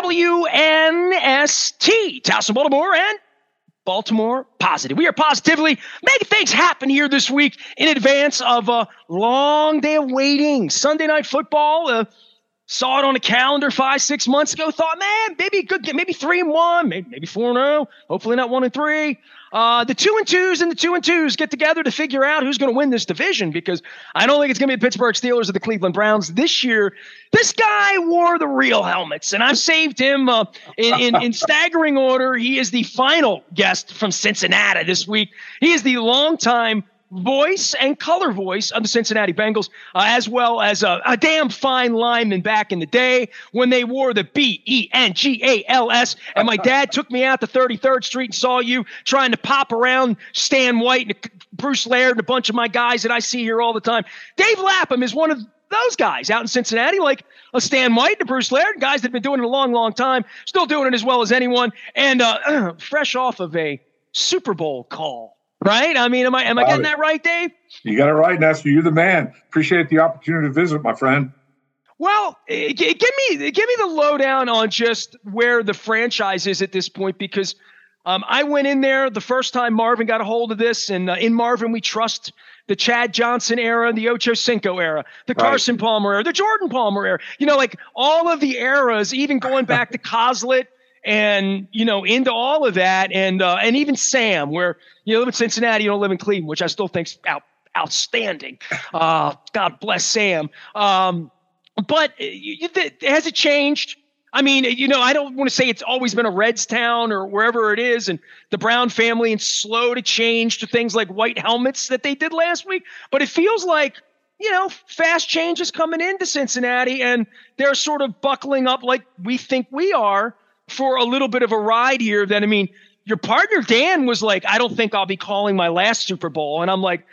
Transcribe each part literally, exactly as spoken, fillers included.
W N S T, Towson, Baltimore, and Baltimore Positive. We are positively making things happen here this week in advance of a long day of waiting. Sunday Night Football, uh, saw it on the calendar five, six months ago, thought, man, maybe good, maybe three and one, maybe, maybe four and oh, hopefully not one and three. Uh, the two and twos and the two and twos get together to figure out who's going to win this division, because I don't think it's going to be the Pittsburgh Steelers or the Cleveland Browns this year. This guy wore the real helmets, and I've saved him uh, in, in, in staggering order. He is the final guest from Cincinnati this week. He is the longtime voice and color voice of the Cincinnati Bengals, uh, as well as a, a damn fine lineman back in the day when they wore the B E N G A L S. And my dad took me out to thirty-third Street and saw you trying to pop around Stan White and Bruce Laird and a bunch of my guys that I see here all the time. Dave Lapham is one of those guys out in Cincinnati, like a Stan White and Bruce Laird, guys that have been doing it a long, long time, still doing it as well as anyone, and uh, fresh off of a Super Bowl call. Right? I mean, am I am I getting that right, Dave? You got it right, Nestor. You're the man. Appreciate the opportunity to visit, my friend. Well, give me give me the lowdown on just where the franchise is at this point, because um, I went in there the first time Marvin got a hold of this, and uh, in Marvin we trust the Chad Johnson era, the Ocho Cinco era, the Carson right. Palmer era, the Jordan Palmer era. You know, like all of the eras, even going back to Coslet. And, you know, into all of that, and uh, and even Sam, where you live in Cincinnati, you don't live in Cleveland, which I still think's out, outstanding. Uh, God bless Sam. Um, but you, you, has it changed? I mean, you know, I don't want to say it's always been a Reds town or wherever it is, and the Brown family, and slow to change to things like white helmets that they did last week. But it feels like, you know, fast changes coming into Cincinnati, and they're sort of buckling up like we think we are for a little bit of a ride here. That, I mean, your partner Dan was like, I don't think I'll be calling my last Super Bowl. And I'm like,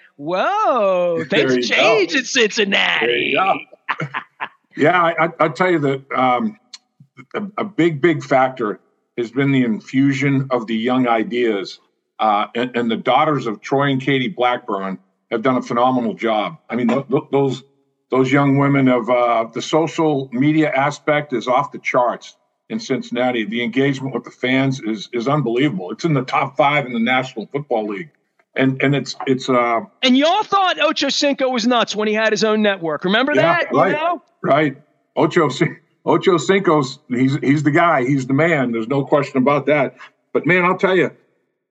whoa, things change in Cincinnati. Yeah, I, I, I'll tell you that um, a, a big, big factor has been the infusion of the young ideas. Uh, and, and the daughters of Troy and Katie Blackburn have done a phenomenal job. I mean, th- th- those those young women have uh, the social media aspect is off the charts. In Cincinnati, the engagement with the fans is is unbelievable. It's in the top five in the National Football League, and and it's it's. Uh, and y'all thought Ocho Cinco was nuts when he had his own network. Remember yeah, that? Right, you know? right. Ocho Ocho Cinco's he's he's the guy. He's the man. There's no question about that. But man, I'll tell you,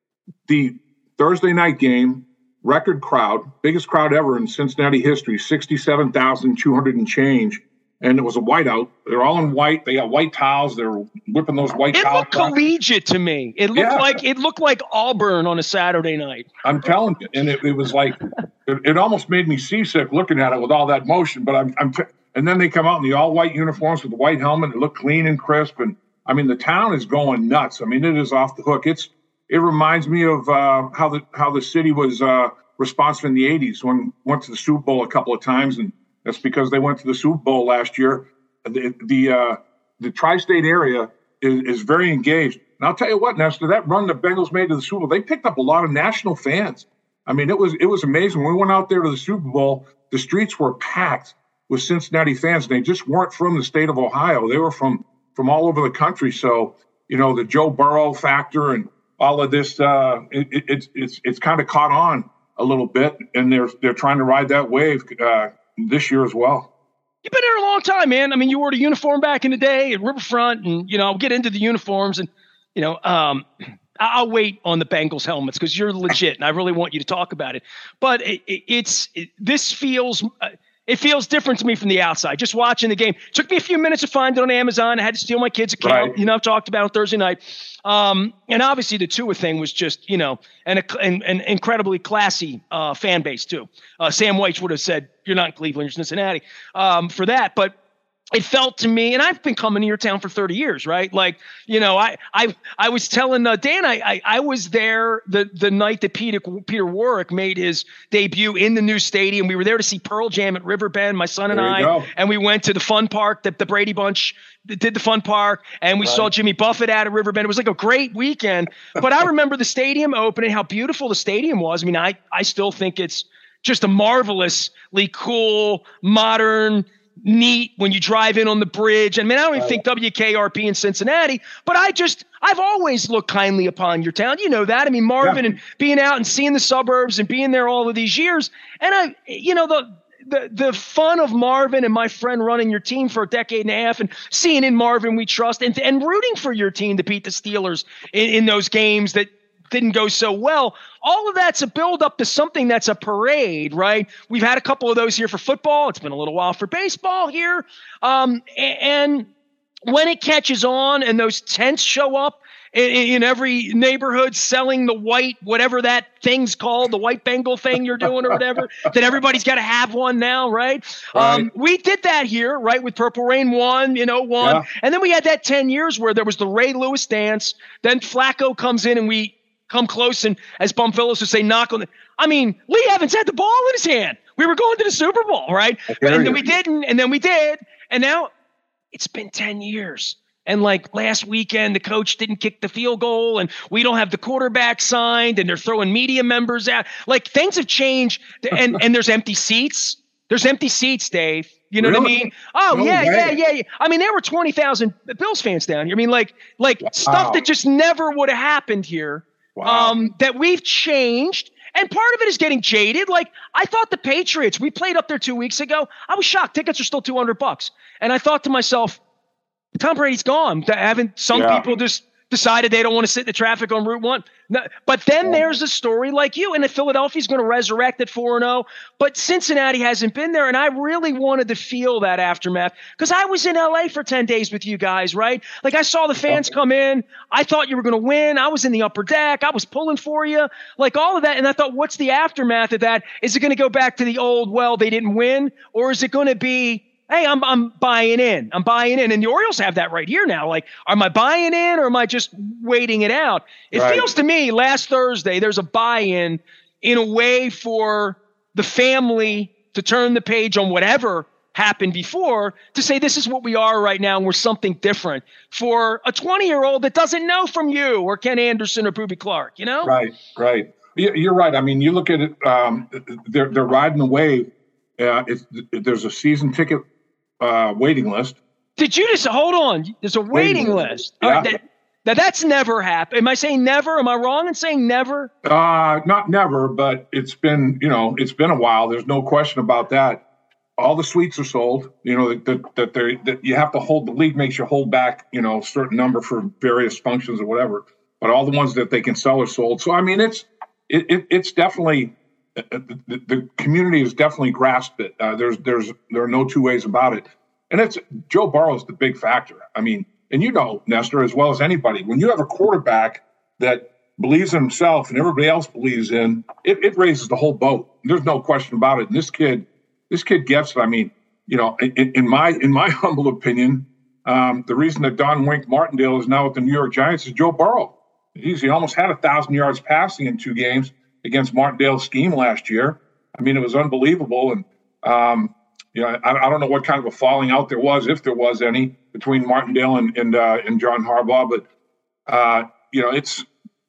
the Thursday night game, record crowd, biggest crowd ever in Cincinnati history, sixty-seven thousand two hundred and change. And it was a whiteout. They're all in white. They got white towels. They're whipping those white it towels. It looked collegiate to me. It looked yeah. like it looked like Auburn on a Saturday night. I'm telling you, and it, it was like it, it almost made me seasick looking at it with all that motion. But I'm, I'm t- and then they come out in the all white uniforms with the white helmet. It looked clean and crisp. And I mean, the town is going nuts. I mean, it is off the hook. It's it reminds me of uh, how the how the city was uh, responsive in the eighties when went to the Super Bowl a couple of times. And that's because they went to the Super Bowl last year. The the, uh, the tri-state area is, is very engaged. And I'll tell you what, Nestor, that run the Bengals made to the Super Bowl, they picked up a lot of national fans. I mean, it was it was amazing. When we went out there to the Super Bowl, the streets were packed with Cincinnati fans. And they just weren't from the state of Ohio. They were from from all over the country. So, you know, the Joe Burrow factor and all of this, uh, it, it, it's it's it's kind of caught on a little bit, and they're they're trying to ride that wave uh, this year as well. You've been there a long time, man. I mean, you wore the uniform back in the day at Riverfront, and, you know, I'll get into the uniforms, and, you know, um, I'll wait on the Bengals helmets because you're legit, and I really want you to talk about it. But it, it, it's it, this feels uh, it feels different to me from the outside. Just watching the game. It took me a few minutes to find it on Amazon. I had to steal my kid's account. Right. You know, I've talked about it Thursday night. Um, and obviously the Tua thing was just, you know, an, an, an incredibly classy uh, fan base too. Uh, Sam White would have said, you're not in Cleveland, you're Cincinnati um, for that. But it felt to me, and I've been coming to your town for thirty years, right? Like, you know, I I I was telling uh, Dan, I, I I was there the the night that Peter Peter Warrick made his debut in the new stadium. We were there to see Pearl Jam at Riverbend, my son and I, go. and we went to the fun park that the Brady Bunch did the fun park, and we right. saw Jimmy Buffett out at Riverbend. It was like a great weekend. But I remember the stadium opening, how beautiful the stadium was. I mean, I I still think it's just a marvelously cool, modern, neat when you drive in on the bridge. I mean, I don't even think W K R P in Cincinnati, but I just, I've always looked kindly upon your town. You know that. I mean, Marvin yeah. and being out and seeing the suburbs and being there all of these years. And I, you know, the, the, the fun of Marvin and my friend running your team for a decade and a half and seeing in Marvin we trust and, and rooting for your team to beat the Steelers in, in those games that didn't go so well. All of that's a build up to something that's a parade, right? We've had a couple of those here for football. It's been a little while for baseball here. Um, and when it catches on and those tents show up in, in every neighborhood selling the white, whatever that thing's called, the white Bengal thing you're doing or whatever, that everybody's got to have one now, right? right? Um, we did that here, right, with Purple Rain one, you know, one. Yeah. And then we had that ten years where there was the Ray Lewis dance. Then Flacco comes in and we come close and, as Bum Phillips would say, knock on the – I mean, Lee Evans had the ball in his hand. We were going to the Super Bowl, right? And then we didn't, and then we did. And now it's been ten years. And, like, last weekend, the coach didn't kick the field goal, and we don't have the quarterback signed, and they're throwing media members out. Like, things have changed, and, and there's empty seats. There's empty seats, Dave. You know really? What I mean? Oh, no yeah, yeah, yeah, yeah. I mean, there were twenty thousand Bills fans down here. I mean, like, like wow. stuff that just never would have happened here. Wow. Um, that we've changed, and part of it is getting jaded. Like, I thought the Patriots, we played up there two weeks ago. I was shocked. Tickets are still two hundred bucks. And I thought to myself, Tom Brady's gone. Haven't some yeah. people just decided they don't want to sit in the traffic on Route one? No, but then yeah. there's a story like you, and Philadelphia's going to resurrect at four and oh, but Cincinnati hasn't been there, and I really wanted to feel that aftermath because I was in L A for ten days with you guys, right? Like, I saw the fans come in. I thought you were going to win. I was in the upper deck. I was pulling for you, like all of that, and I thought, what's the aftermath of that? Is it going to go back to the old, well, they didn't win, or is it going to be, hey, I'm I'm buying in. I'm buying in. And the Orioles have that right here now. Like, am I buying in or am I just waiting it out? It right. feels to me last Thursday there's a buy-in in a way for the family to turn the page on whatever happened before to say this is what we are right now and we're something different for a twenty-year-old that doesn't know from you or Ken Anderson or Boobie Clark, you know? Right, right. You're right. I mean, you look at it, um, they're, they're riding the wave. Uh, it's, there's a season ticket Uh, waiting list. Did you just hold on? There's a waiting, waiting list. Yeah. All right, that, that that's never happened. Am I saying never? Am I wrong in saying never? Uh, not never, but it's been, you know, it's been a while. There's no question about that. All the suites are sold. You know that that, that they that you have to hold. The league makes you hold back, you know, a certain number for various functions or whatever. But all the ones that they can sell are sold. So I mean, it's it, it it's definitely. The, the community has definitely grasped it. Uh, there's, there's, there are no two ways about it. And it's Joe Burrow's the big factor. I mean, and you know, Nestor, as well as anybody, when you have a quarterback that believes in himself and everybody else believes in, it, it raises the whole boat. There's no question about it. And this kid, this kid gets it. I mean, you know, in, in my, in my humble opinion, um, the reason that Don Wink Martindale is now with the New York Giants is Joe Burrow. He's, he almost had a thousand yards passing in two games against Martindale's scheme last year. I mean, it was unbelievable. And, um, you know, I, I don't know what kind of a falling out there was, if there was any, between Martindale and and, uh, and John Harbaugh. But, uh, you know, it's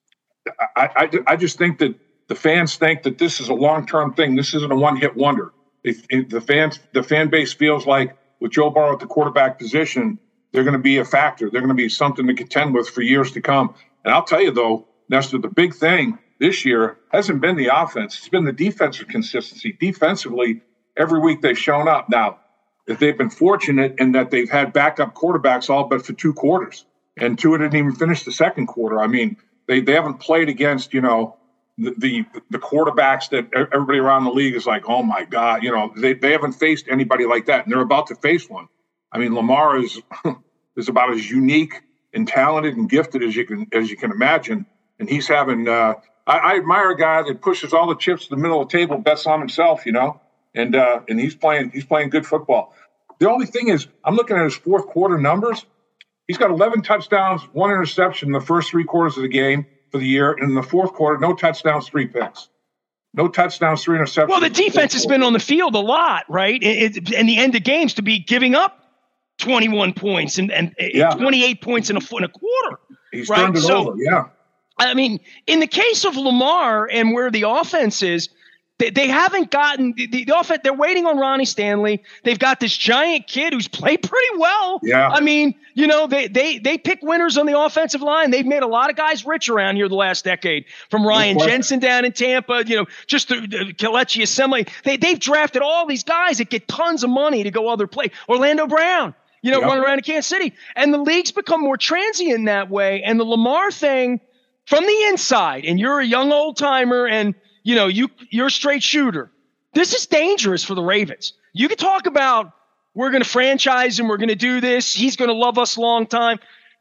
I, I, I just think that the fans think that this is a long-term thing. This isn't a one-hit wonder. If, if the fans, the fan base feels like with Joe Burrow at the quarterback position, they're going to be a factor. They're going to be something to contend with for years to come. And I'll tell you, though, Nestor, the big thing this year hasn't been the offense. It's been the defensive consistency. Defensively, every week they've shown up. Now, if they've been fortunate in that they've had backup quarterbacks all but for two quarters, and Tua didn't even finish the second quarter. I mean, they, they haven't played against, you know, the, the the quarterbacks that everybody around the league is like, oh, my God. You know, they, they haven't faced anybody like that, and they're about to face one. I mean, Lamar is is about as unique and talented and gifted as you can as you can imagine, and he's having uh, – I, I admire a guy that pushes all the chips to the middle of the table, bets on himself, you know, and uh, and he's playing he's playing good football. The only thing is, I'm looking at his fourth quarter numbers. He's got eleven touchdowns, one interception in the first three quarters of the game for the year, and in the fourth quarter, no touchdowns, three picks. No touchdowns, three interceptions. Well, the defense has been on the field a lot, right? It, it, in the end of games to be giving up twenty-one points and, and yeah. twenty-eight points in a, in a quarter. He's right? turned it so, over, yeah. I mean, in the case of Lamar and where the offense is, they, they haven't gotten the, the, the offense. They're waiting on Ronnie Stanley. They've got this giant kid who's played pretty well. Yeah. I mean, you know, they they they pick winners on the offensive line. They've made a lot of guys rich around here the last decade, from Ryan Jensen down in Tampa, you know, just the, the Kelechi Assembly. They they've drafted all these guys that get tons of money to go other play. Orlando Brown, you know, Yep. running around in Kansas City, and the league's become more transient in that way. And the Lamar thing from the inside, and you're a young old timer, and you know, you, you're a straight shooter. This is dangerous for the Ravens. You can talk about, we're going to franchise him, we're going to do this, he's going to love us a long time.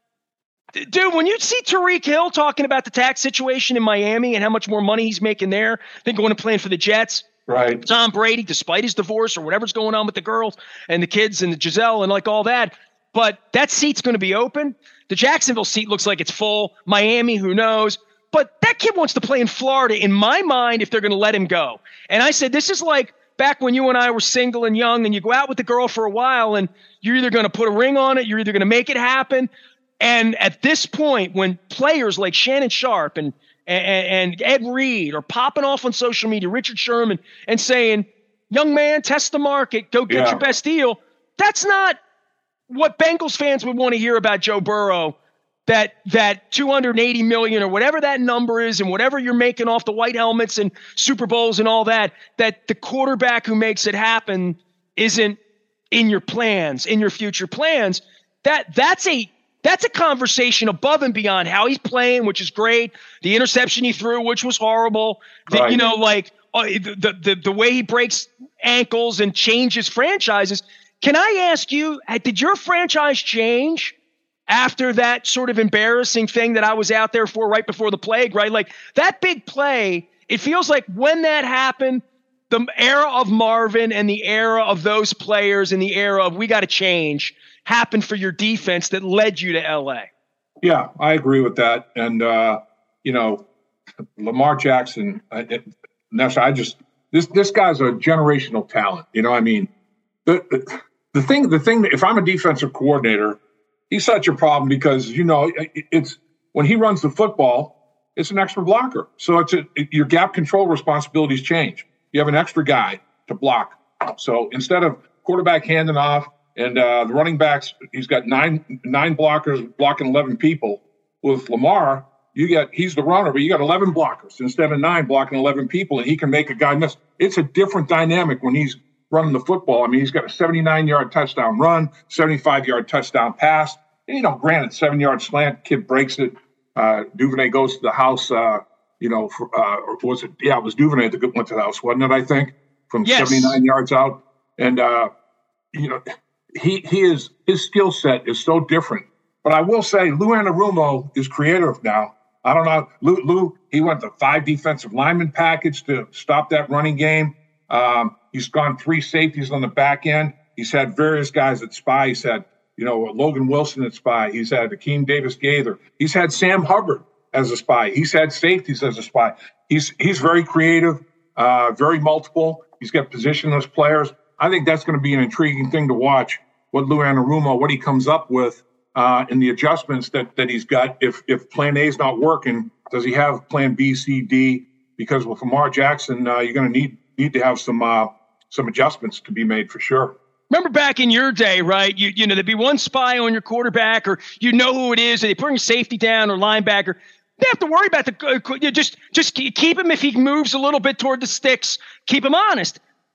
Dude, when you see Tyreek Hill talking about the tax situation in Miami and how much more money he's making there than going to play for the Jets, Right. Tom Brady, despite his divorce or whatever's going on with the girls and the kids and the Giselle and like all that, but that seat's going to be open. The Jacksonville seat looks like it's full. Miami, who knows? But that kid wants to play in Florida, in my mind, if they're going to let him go. And I said, this is like back when you and I were single and young, and you go out with the girl for a while, and you're either going to put a ring on it, you're either going to make it happen. And at this point, when players like Shannon Sharpe and, and, and Ed Reed are popping off on social media, Richard Sherman, and saying, young man, test the market, go get Yeah. your best deal, that's not what Bengals fans would want to hear about Joe Burrow. That that two hundred eighty million or whatever that number is, and whatever you're making off the white helmets and Super Bowls and all that, that the quarterback who makes it happen isn't in your plans, in your future plans. That that's a that's a conversation above and beyond how he's playing, which is great. The interception he threw, which was horrible. The, Right. You know, like uh, the, the the way he breaks ankles and changes franchises. Can I ask you, did your franchise change after that sort of embarrassing thing that I was out there for right before the plague, right? Like that big play, it feels like when that happened, the era of Marvin and the era of those players and the era of we got to change happened for your defense that led you to L A. Yeah, I agree with that. And, uh, you know, Lamar Jackson, I, it, Nessa, I just, this, this guy's a generational talent. You know, I mean, the, the, the thing, the thing, that if I'm a defensive coordinator, he's such a problem because, you know, it's when he runs the football, it's an extra blocker. So it's a, it, your gap control responsibilities change. You have an extra guy to block. So instead of quarterback handing off and uh, the running backs, he's got nine nine blockers blocking eleven people. With Lamar, you get he's the runner, but you got eleven blockers instead of nine blocking eleven people, and he can make a guy miss. It's a different dynamic when he's running the football. I mean, he's got a seventy-nine-yard touchdown run, seventy-five-yard touchdown pass. And, you know, granted, seven-yard slant, kid breaks it. Uh, Duvernay goes to the house, uh, you know, for, uh, or was it? Yeah, it was Duvernay that went to the house, wasn't it, I think, from Yes. seventy-nine yards out. And, uh, you know, he he is his skill set is so different. But I will say Lou Anarumo is creative now. I don't know. Lou, Lou he went the five defensive lineman package to stop that running game. Um, he's gone three safeties on the back end. He's had various guys at spy. He's had, you know, Logan Wilson at spy. He's had Akeem Davis-Gaither. He's had Sam Hubbard as a spy. He's had safeties as a spy. He's he's very creative, uh, very multiple. He's got positionless players. I think that's going to be an intriguing thing to watch, what Lou Anarumo, what he comes up with uh, in the adjustments that that he's got. If if plan A is not working, does he have plan B, C, D? Because with Lamar Jackson, uh, you're going to need need to have some uh, some adjustments to be made for sure. Remember back in your day, right? You you know, there'd be one spy on your quarterback, or you know who it is, and they bring safety down or linebacker. They have to worry about the uh, you just just keep him if he moves a little bit toward the sticks. Keep him honest.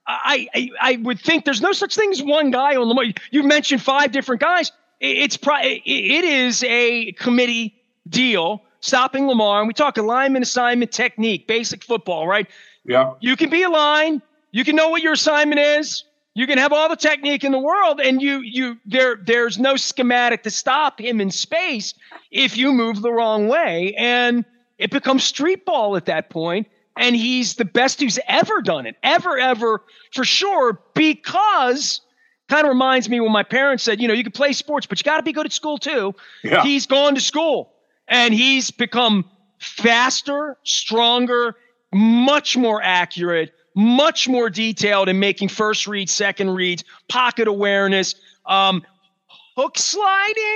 I I, I would think there's no such thing as one guy on Lamar. You mentioned five different guys. It's probably it is a committee deal stopping Lamar, and we talk alignment, assignment, technique, basic football, right? Yeah. You can be aligned. You can know what your assignment is. You can have all the technique in the world, and you you there there's no schematic to stop him in space if you move the wrong way, and it becomes street ball at that point. And he's the best who's ever done it, ever, ever, for sure. Because kind of reminds me when my parents said, you know, you can play sports, but you got to be good at school too. Yeah. He's gone to school, and he's become faster, stronger, much more accurate, much more detailed in making first reads, second reads, pocket awareness, um, hook sliding.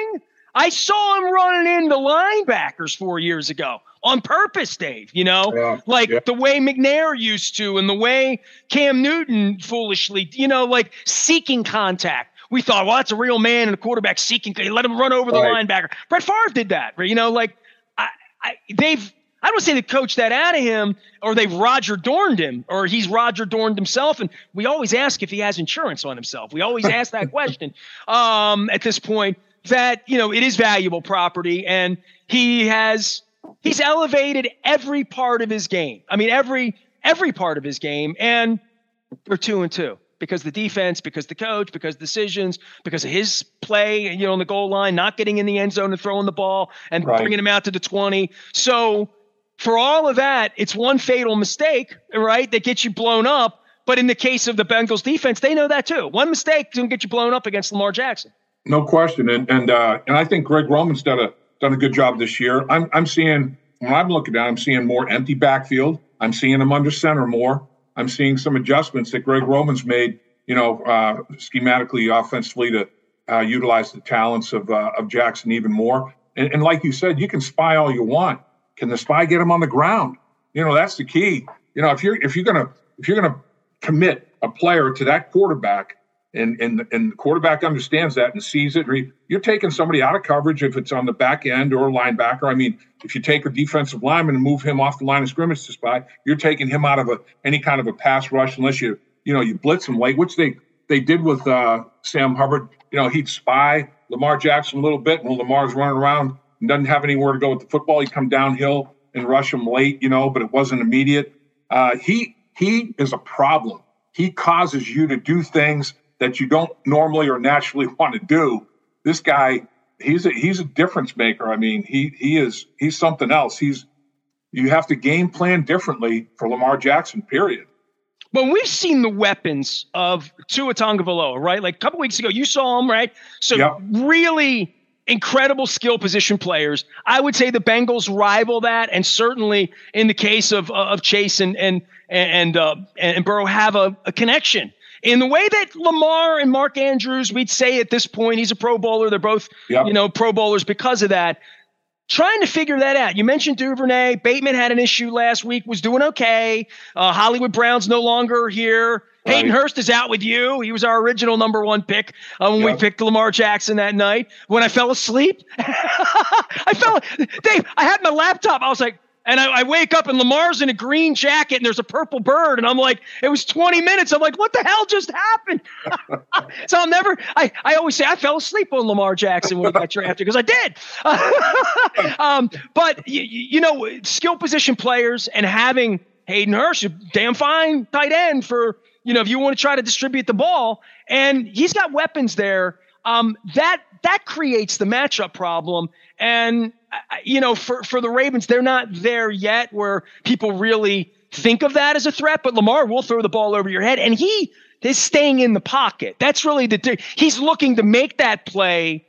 I saw him running into linebackers four years ago on purpose, Dave, you know, yeah, like yeah. the way McNair used to and the way Cam Newton foolishly, you know, like seeking contact. We thought, well, that's a real man and a quarterback seeking. Let him run over the right. linebacker. Brett Favre did that, you know, like I, I, they've, I don't say they coached that out of him or they've Roger Dorned him or he's Roger Dorned himself. And we always ask if he has insurance on himself. We always ask that question um, at this point that, you know, it is valuable property and he has, he's elevated every part of his game. I mean, every, every part of his game. And we're two and two because the defense, because the coach, because decisions, because of his play, you know, on the goal line, not getting in the end zone and throwing the ball and right. bringing him out to the twenty. So, for all of that, it's one fatal mistake, right, that gets you blown up. But in the case of the Bengals defense, they know that too. One mistake can get you blown up against Lamar Jackson. No question. And and uh, and I think Greg Roman's done a done a good job this year. I'm I'm seeing when I'm looking at, I'm seeing more empty backfield. I'm seeing him under center more. I'm seeing some adjustments that Greg Roman's made, you know, uh, schematically, offensively to uh, utilize the talents of uh, of Jackson even more. And, and like you said, you can spy all you want. Can the spy get him on the ground? You know, that's the key. You know, if you're if you're gonna if you're gonna commit a player to that quarterback, and and and the quarterback understands that and sees it, you're taking somebody out of coverage if it's on the back end or linebacker. I mean, if you take a defensive lineman and move him off the line of scrimmage to spy, you're taking him out of a any kind of a pass rush unless you you know you blitz him late, which they they did with uh, Sam Hubbard. You know, he'd spy Lamar Jackson a little bit, and when Lamar's running around and doesn't have anywhere to go with the football, he'd come downhill and rush him late, you know, but it wasn't immediate. Uh, he he is a problem. He causes you to do things that you don't normally or naturally want to do. This guy, he's a, he's a difference maker. I mean, he he is he's something else. He's you have to game plan differently for Lamar Jackson, period. Well, we've seen the weapons of Tua Tagovailoa, right? Like a couple weeks ago, you saw him, right? So yep. really incredible skill position players. I would say the Bengals rival that, and certainly in the case of uh, of Chase and and and uh, and Burrow have a, a connection. In the way that Lamar and Mark Andrews, we'd say at this point, he's a Pro Bowler. They're both, yep. you know, Pro Bowlers because of that. Trying to figure that out. You mentioned Duvernay. Bateman had an issue last week, was doing okay. Uh, Hollywood Brown's no longer here. Right. Hayden Hurst is out with you. He was our original number one pick uh, when yep. we picked Lamar Jackson that night. When I fell asleep, I fell. Dave, I had my laptop. I was like, and I, I wake up and Lamar's in a green jacket and there's a purple bird. And I'm like, it was twenty minutes. I'm like, what the hell just happened? So I'll never, I, I always say I fell asleep on Lamar Jackson when he got drafted because I did. um, but, you, you know, skill position players and having Hayden Hurst, a damn fine tight end for, you know, if you want to try to distribute the ball, and he's got weapons there. Um, that that creates the matchup problem. And, you know, for, for the Ravens, they're not there yet where people really think of that as a threat. But Lamar will throw the ball over your head, and he is staying in the pocket. That's really the – he's looking to make that play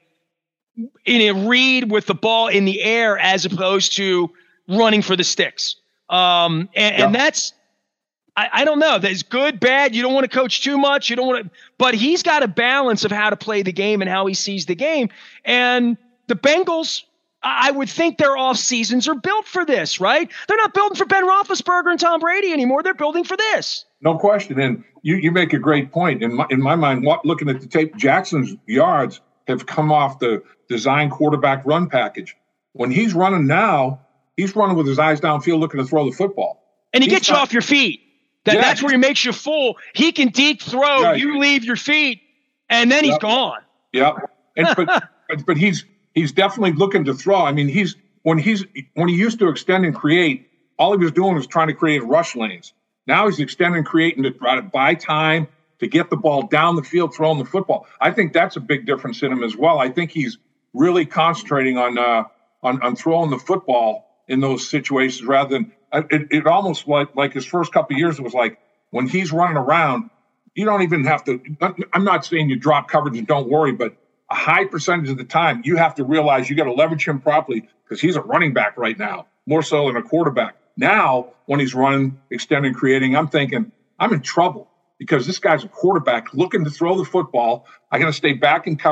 in a read with the ball in the air as opposed to running for the sticks. Um, and, yeah. and that's – I, I don't know. That's good, bad. You don't want to coach too much. You don't want to, but he's got a balance of how to play the game and how he sees the game. And the Bengals, I would think their off seasons are built for this, right? They're not building for Ben Roethlisberger and Tom Brady anymore. They're building for this. No question. And you, you make a great point. In my, in my mind, what, looking at the tape, Jackson's yards have come off the design quarterback run package. When he's running now, he's running with his eyes downfield looking to throw the football. And he he's gets you not, off your feet. That, yeah, that's where he makes you full. He can deep throw. Yeah, you leave your feet, and then he's yep. gone. Yeah, but, but but he's he's definitely looking to throw. I mean, he's when he's when he used to extend and create, all he was doing was trying to create rush lanes. Now he's extending, creating to try to buy time to get the ball down the field, throwing the football. I think that's a big difference in him as well. I think he's really concentrating on uh, on on throwing the football in those situations rather than. It, it almost like like his first couple of years, it was like when he's running around, you don't even have to. I'm not saying you drop coverage and don't worry, but a high percentage of the time you have to realize you got to leverage him properly because he's a running back right now, more so than a quarterback. Now, when he's running, extending, creating, I'm thinking I'm in trouble because this guy's a quarterback looking to throw the football. I got to stay back in coverage,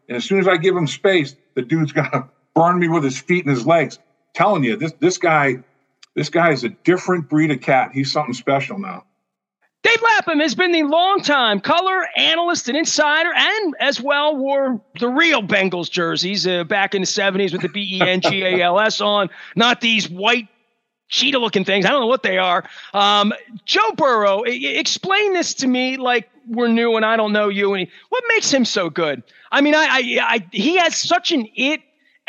And as soon as I give him space, the dude's going to burn me with his feet and his legs. Telling you, this this guy, this guy is a different breed of cat. He's something special now. Dave Lapham has been the longtime color analyst and insider, and as well wore the real Bengals jerseys uh, back in the seventies with the B E N G A L S on, not these white cheetah-looking things. I don't know what they are. Um, Joe Burrow, I- explain this to me like we're new and I don't know you. And what makes him so good? I mean, I, I, I he has such an it,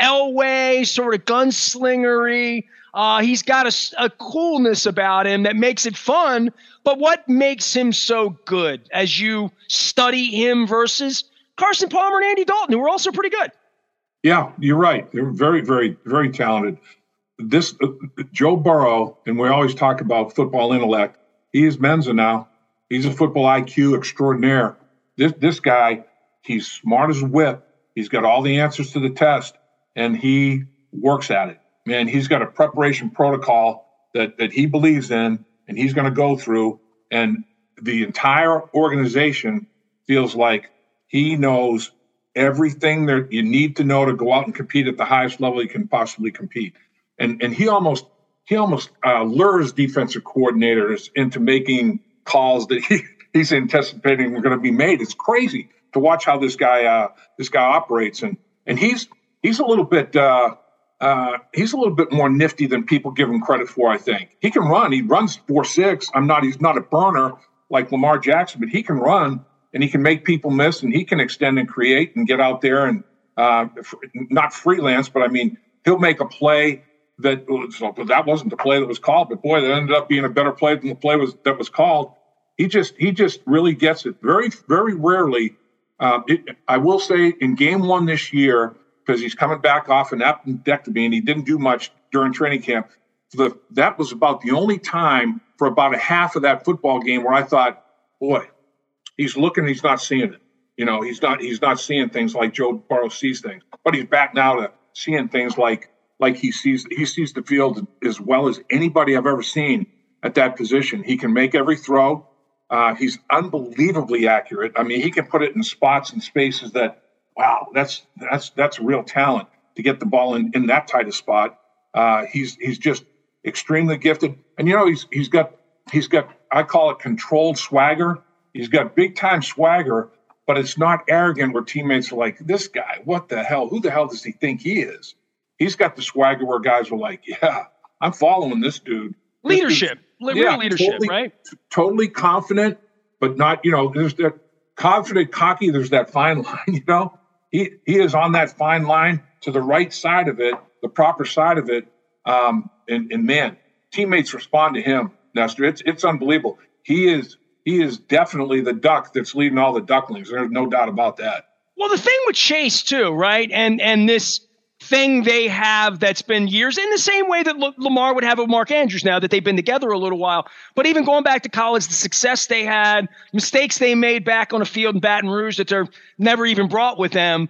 Elway, sort of gunslingery. Uh, he's got a, a coolness about him that makes it fun. But what makes him so good as you study him versus Carson Palmer and Andy Dalton, who are also pretty good? Yeah, you're right. They're very, very, very talented. This uh, Joe Burrow, and we always talk about football intellect. He is Mensa now. He's a football I Q extraordinaire. This this guy, he's smart as a whip. He's got all the answers to the test, and he works at it. Man, he's got a preparation protocol that that he believes in, and he's going to go through. And the entire organization feels like he knows everything that you need to know to go out and compete at the highest level you can possibly compete. And and he almost he almost uh, lures defensive coordinators into making calls that he, he's anticipating are going to be made. It's crazy to watch how this guy uh, this guy operates, and and he's he's a little bit uh, uh, he's a little bit more nifty than people give him credit for. I think he can run. He runs four six. I'm not. He's not a burner like Lamar Jackson, but he can run and he can make people miss, and he can extend and create and get out there and uh, not freelance, but I mean he'll make a play. That that wasn't the play that was called, but boy, that ended up being a better play than the play was that was called. He just he just really gets it. Very very rarely. Uh, it, I will say in game one this year, because he's coming back off an appendectomy and he didn't do much during training camp. The, that was about the only time for about a half of that football game where I thought, boy, he's looking, he's not seeing it. You know, he's not he's not seeing things like Joe Burrow sees things, but he's back now to seeing things like. Like he sees, he sees the field as well as anybody I've ever seen at that position. He can make every throw. Uh, he's unbelievably accurate. I mean, he can put it in spots and spaces that, wow, that's that's that's a real talent to get the ball in, in that tight of spot. Uh, he's he's just extremely gifted, and you know he's he's got he's got I call it controlled swagger. He's got big time swagger, but it's not arrogant where teammates are like, this guy, what the hell? Who the hell does he think he is? He's got the swagger where guys are like, yeah, I'm following this dude. Leadership, this real yeah, leadership, totally, right? T- totally confident, but not, you know, there's that confident, cocky, there's that fine line, you know? He he is on that fine line to the right side of it, the proper side of it. Um, and, and man, teammates respond to him, Nestor. It's it's unbelievable. He is he is definitely the duck that's leading all the ducklings. There's no doubt about that. Well, the thing with Chase too, right? And and this thing they have that's been years in the same way that L- Lamar would have with Mark Andrews now that they've been together a little while. But even going back to college, the success they had, mistakes they made back on a field in Baton Rouge that they're never even brought with them.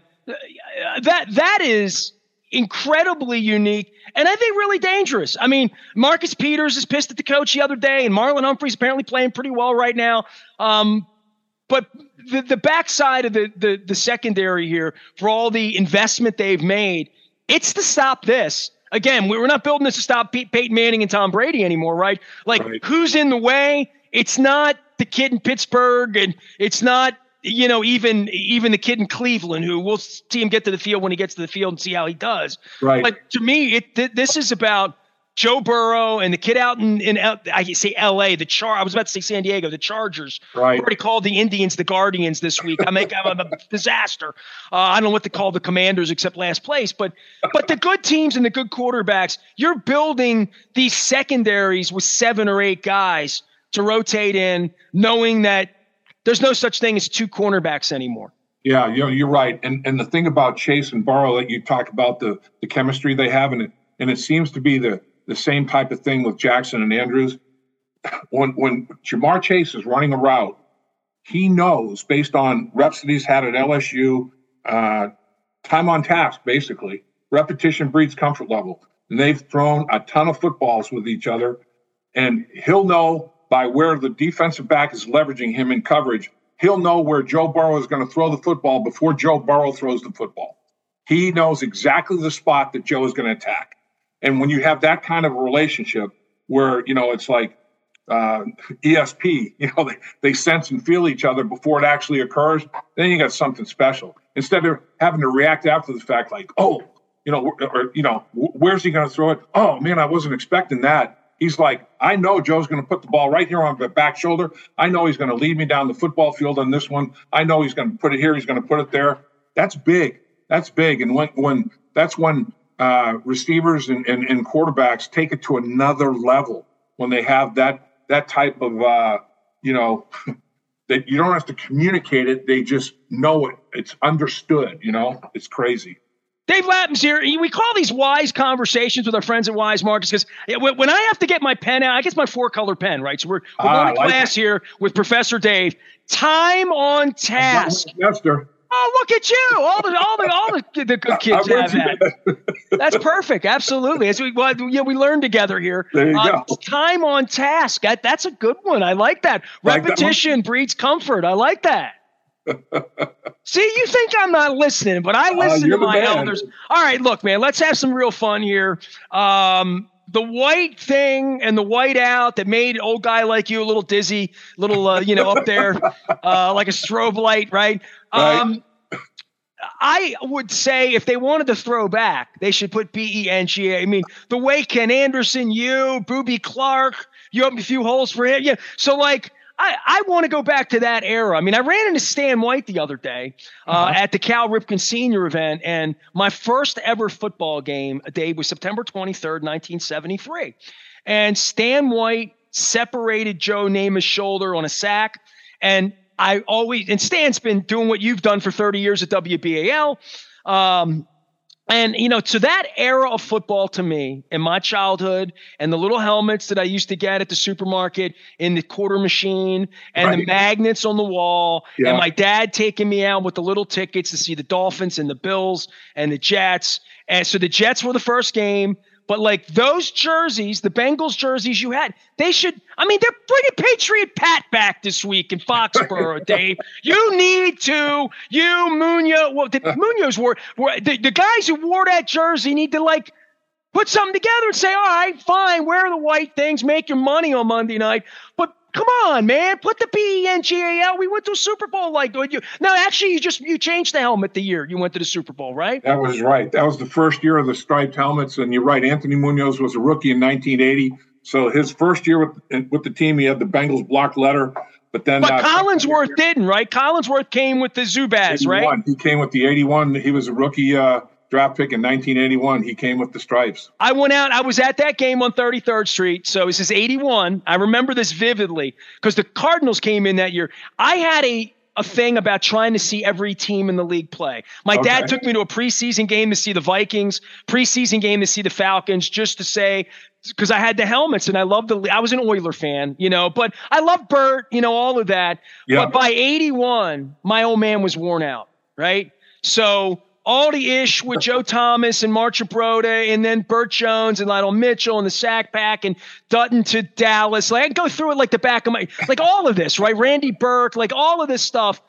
That that is incredibly unique and I think really dangerous. I mean, Marcus Peters is pissed at the coach the other day, and Marlon Humphrey's apparently playing pretty well right now. Um, but the, the backside of the, the the secondary here, for all the investment they've made, it's to stop this. Again, we're not building this to stop Pey- Peyton Manning and Tom Brady anymore, right? Like, right. Who's in the way? It's not the kid in Pittsburgh, and it's not, you know, even even the kid in Cleveland, who we'll see him get to the field when he gets to the field and see how he does. Right. But to me, it th- this is about Joe Burrow and the kid out in, in L- I say L A, the Char. I was about to say San Diego, the Chargers. Right. I already called the Indians the Guardians this week. I make I'm a disaster. Uh, I don't know what to call the Commanders except last place, but but the good teams and the good quarterbacks, you're building these secondaries with seven or eight guys to rotate in, knowing that there's no such thing as two cornerbacks anymore. Yeah, you know, you're right. And and the thing about Chase and Burrow that you talk about, the the chemistry they have, and it and it seems to be the the same type of thing with Jackson and Andrews. When when Jamar Chase is running a route, he knows, based on reps that he's had at L S U, uh, time on task, basically, repetition breeds comfort level. And they've thrown a ton of footballs with each other, and he'll know by where the defensive back is leveraging him in coverage he'll know where Joe Burrow is going to throw the football before Joe Burrow throws the football. He knows exactly the spot that Joe is going to attack. And when you have that kind of a relationship where, you know, it's like uh, E S P, you know, they, they sense and feel each other before it actually occurs, then you got something special. Instead of having to react after the fact like, oh, you know, or, or you know, where's he going to throw it? Oh, man, I wasn't expecting that. He's like, I know Joe's going to put the ball right here on the back shoulder. I know he's going to lead me down the football field on this one. I know he's going to put it here. He's going to put it there. That's big. That's big. And when, when that's when uh, receivers and, and, and quarterbacks take it to another level, when they have that that type of, uh, you know, that you don't have to communicate it. They just know it. It's understood, you know, it's crazy. Dave Laphams here. We call these Wise conversations with our friends at Wise Markets because when I have to get my pen out, I get my four-color pen, right? So we're, we're ah, going to like class it. here with Professor Dave. Time on task. Master. Oh, look at you! All the all the all the, the good kids have that. That's perfect. Absolutely. As we well, yeah, we learn together here. There you uh, go. Time on task. That, that's a good one. I like that. Like that Repetition breeds comfort. I like that. See, you think I'm not listening, but I listen uh, to my man. elders. All right, look, man, let's have some real fun here. Um, the white thing and the white out that made an old guy like you a little dizzy, little, uh, you know, up there, uh, like a strobe light, right? Right. Um, I would say if they wanted to throw back, they should put B E N G A. I mean, the way Ken Anderson, you, Boobie Clark, you opened a few holes for him. Yeah. So, like, I, I want to go back to that era. I mean, I ran into Stan White the other day uh, uh-huh. at the Cal Ripken Senior event, and my first ever football game day was September twenty-third, nineteen seventy-three. And Stan White separated Joe Namath's shoulder on a sack, and I always – and Stan's been doing what you've done for thirty years at W B A L. Um, and, you know, to that era of football to me in my childhood and the little helmets that I used to get at the supermarket in the quarter machine and right. the magnets on the wall yeah. and my dad taking me out with the little tickets to see the Dolphins and the Bills and the Jets. And so the Jets were the first game. But, like, those jerseys, the Bengals jerseys you had, they should – I mean, they're bringing Patriot Pat back this week in Foxborough, Dave. You need to – you, Munoz – well, the, Munoz wore, wore the, the guys who wore that jersey need to, like, put something together and say, all right, fine, wear the white things, make your money on Monday night. But come on, man, put the B E N G A out. We went to a Super Bowl like you. No, actually, you just you changed the helmet the year you went to the Super Bowl, right? That was right. That was the first year of the striped helmets, and you're right. Anthony Munoz was a rookie in nineteen eighty, so his first year with with the team, he had the Bengals block letter. But then, but uh, Collinsworth didn't, right? Collinsworth came with the Zubaz, right? He came with the eighty-one. He was a rookie uh, draft pick in nineteen eighty-one. He came with the stripes. I went out. I was at that game on thirty-third Street. So this is eighty-one. I remember this vividly because the Cardinals came in that year. I had a, a thing about trying to see every team in the league play. My okay. dad took me to a preseason game to see the Vikings, preseason game to see the Falcons, just to say, because I had the helmets and I loved the, I was an Oiler fan, you know, but I loved Bert, you know, all of that. Yeah. But by eighty-one, my old man was worn out, right? So all the ish with Joe Thomas and Marcia Broda and then Burt Jones and Lionel Mitchell and the sack pack and Dutton to Dallas. Like I can go through it like the back of my, like all of this, right? Randy Burke, like all of this stuff.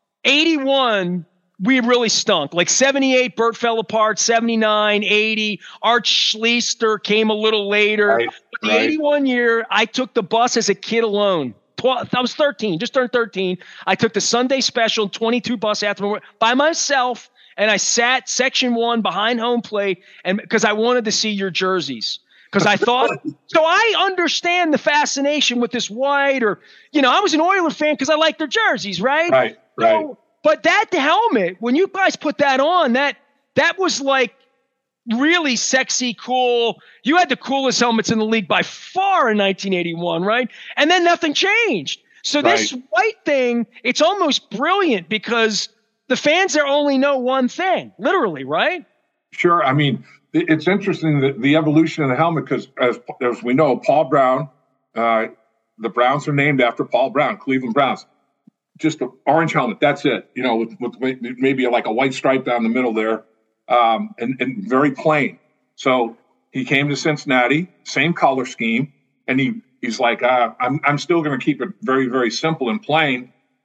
eighty-one, we really stunk. Like seventy-eight, Burt fell apart. seventy-nine, eighty, Art Schleister came a little later. Right, but the right. eighty-one year, I took the bus as a kid alone. twelve, I was thirteen, just turned thirteen. I took the Sunday special twenty-two bus after by myself. And I sat section one behind home plate, and because I wanted to see your jerseys, because I thought so. I understand the fascination with this white, or you know, I was an Oiler fan because I liked their jerseys, right? Right, right. So, but that helmet, when you guys put that on, that that was like really sexy, cool. You had the coolest helmets in the league by far in nineteen eighty-one, right? And then nothing changed. So right. this white thing, it's almost brilliant because the fans there only know one thing, literally, right? Sure. I mean, it's interesting that the evolution of the helmet, because as, as we know, Paul Brown, uh, the Browns are named after Paul Brown, Cleveland Browns. Just an orange helmet. That's it. You know, with, with maybe like a white stripe down the middle there, um, and, and very plain. So he came to Cincinnati, same color scheme, and he he's like, uh, I'm I'm still going to keep it very very simple and plain.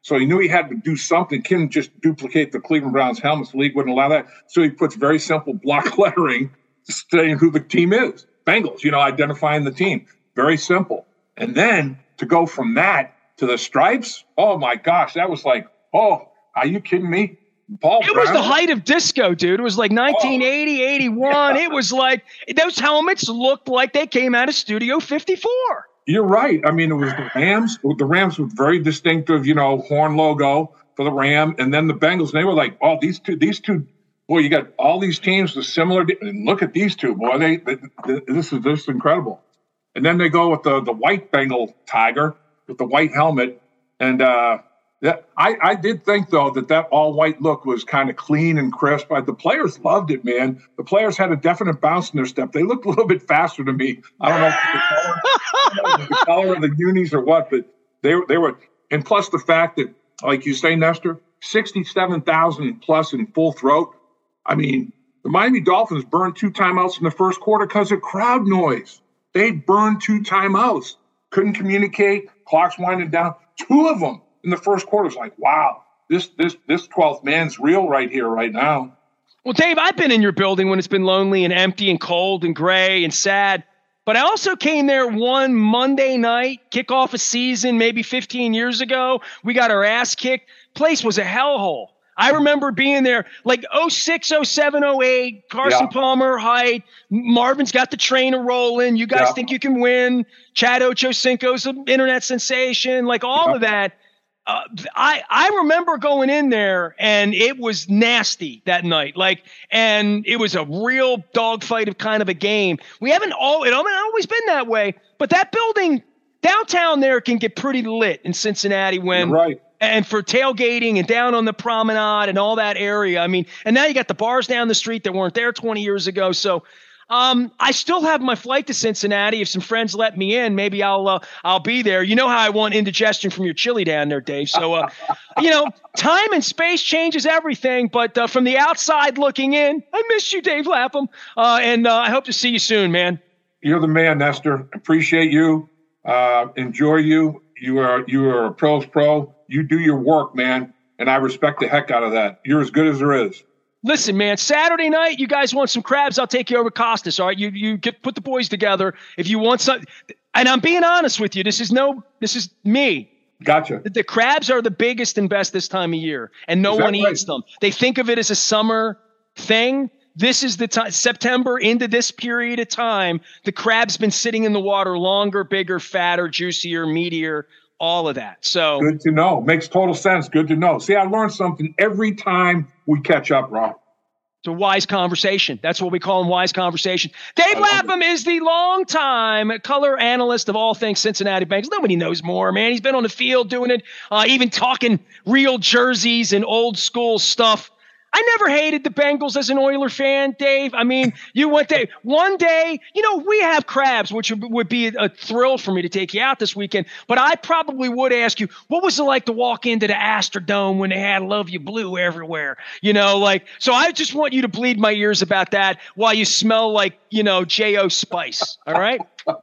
So he knew he had to do something. Couldn't just duplicate the Cleveland Browns helmets. The league wouldn't allow that. So he puts very simple block lettering saying who the team is. Bengals, you know, identifying the team. Very simple. And then to go from that to the stripes, oh, my gosh, that was like, oh, are you kidding me? Paul it Brown? was the height of disco, dude. It was like nineteen eighty, eighty-one. Yeah. It was like those helmets looked like they came out of Studio fifty-four. You're right. I mean, it was the Rams. The Rams with very distinctive, you know, horn logo for the Ram, and then the Bengals. And they were like, "Oh, these two, these two, boy, you got all these teams with similar. And look at these two, boy. They, they, they this is this is incredible." And then they go with the the white Bengal tiger with the white helmet, and uh, that I I did think though that that all white look was kind of clean and crisp. But the players loved it, man. The players had a definite bounce in their step. They looked a little bit faster to me. I don't know if the color, I don't know if it was the color of the unis or what, but they they were. And plus the fact that, like you say, Nestor, sixty-seven thousand plus in full throat. I mean, the Miami Dolphins burned two timeouts in the first quarter because of crowd noise. They burned two timeouts, couldn't communicate, clock's winding down. Two of them in the first quarter. It's like, wow, this this this twelfth man's real right here, right now. Well, Dave, I've been in your building when it's been lonely and empty and cold and gray and sad. But I also came there one Monday night, kick off a season, maybe fifteen years ago. We got our ass kicked. Place was a hellhole. I remember being there like oh six, oh seven, oh eight, Carson yeah. Palmer, Hyde. Marvin's got the trainer rolling. You guys yeah. think you can win. Chad Ochocinco's an internet sensation, like all yeah. of that. Uh, I I remember going in there and it was nasty that night. Like, and it was a real dogfight of kind of a game. We haven't all it hasn't always been that way, but that building downtown there can get pretty lit in Cincinnati when You're right. And for tailgating and down on the promenade and all that area. I mean, and now you got the bars down the street that weren't there twenty years ago. So um, I still have my flight to Cincinnati. If some friends let me in, maybe I'll uh, I'll be there. You know how I want indigestion from your chili down there, Dave. So, uh, you know, time and space changes everything. But uh, from the outside looking in, I miss you, Dave Lapham. Uh, and uh, I hope to see you soon, man. You're the man, Nestor. Appreciate you. Uh, enjoy you. You are you are a pro's pro. You do your work, man, and I respect the heck out of that. You're as good as there is. Listen, man, Saturday night, you guys want some crabs, I'll take you over to Costas, all right? You you get put the boys together. If you want some, and I'm being honest with you, this is no, this is me. Gotcha. The, the crabs are the biggest and best this time of year, and no one right? eats them. They think of it as a summer thing. This is the time, September into this period of time, the crab's been sitting in the water longer, bigger, fatter, juicier, meatier, all of that. So good to know. Makes total sense. Good to know. See, I learn something every time we catch up, Rob. It's a wise conversation. That's what we call them, wise conversation. Dave Lapham is the longtime color analyst of all things Cincinnati Bengals. Nobody knows more, man. He's been on the field doing it, uh, even talking real jerseys and old school stuff. I never hated the Bengals as an Oiler fan, Dave. I mean, you went there one day, you know, we have crabs, which would be a thrill for me to take you out this weekend. But I probably would ask you, what was it like to walk into the Astrodome when they had Love You Blue everywhere? You know, like, so I just want you to bleed my ears about that while you smell like, you know, J O Spice. All right.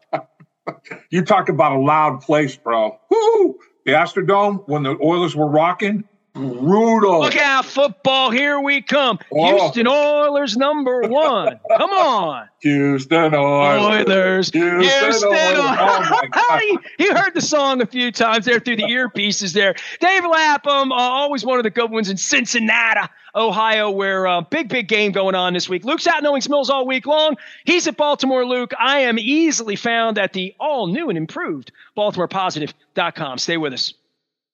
You talk about a loud place, bro. Woo! The Astrodome, when the Oilers were rocking. Brutal. Look out, football. Here we come. Oh. Houston Oilers number one. Come on. Houston Oilers. Oilers. Houston, Houston Oilers. Oilers. Oh, my God. you, you heard the song a few times there through the earpieces there. Dave Lapham, uh, always one of the good ones in Cincinnati, Ohio, where uh, big, big game going on this week. Luke's out knowing Mills all week long. He's at Baltimore Luke. I am easily found at the all new and improved Baltimore Positive dot com. Stay with us.